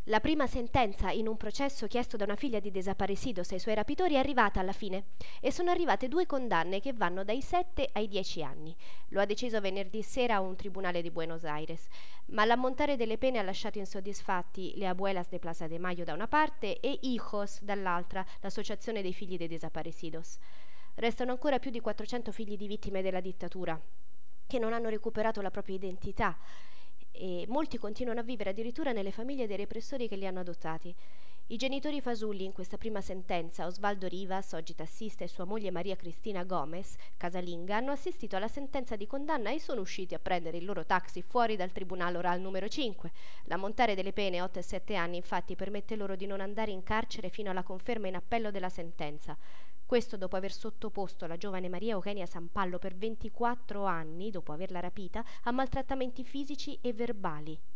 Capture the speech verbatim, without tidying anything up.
La prima sentenza in un processo chiesto da una figlia di desaparecidos ai suoi rapitori è arrivata alla fine e sono arrivate due condanne che vanno dai sette ai dieci anni. Lo ha deciso venerdì sera un tribunale di Buenos Aires, ma l'ammontare delle pene ha lasciato insoddisfatti le Abuelas de Plaza de Mayo da una parte e Hijos dall'altra, l'associazione dei figli dei desaparecidos. Restano ancora più di quattrocento figli di vittime della dittatura che non hanno recuperato la propria identità e molti continuano a vivere addirittura nelle famiglie dei repressori che li hanno adottati. I genitori fasulli in questa prima sentenza, Osvaldo Rivas, oggi tassista, e sua moglie Maria Cristina Gomez, casalinga, hanno assistito alla sentenza di condanna e sono usciti a prendere il loro taxi fuori dal tribunale oral numero cinque. L'ammontare delle pene, otto e sette anni, infatti permette loro di non andare in carcere fino alla conferma in appello della sentenza. Questo dopo aver sottoposto la giovane Maria Eugenia Sampallo per ventiquattro anni, dopo averla rapita, a maltrattamenti fisici e verbali.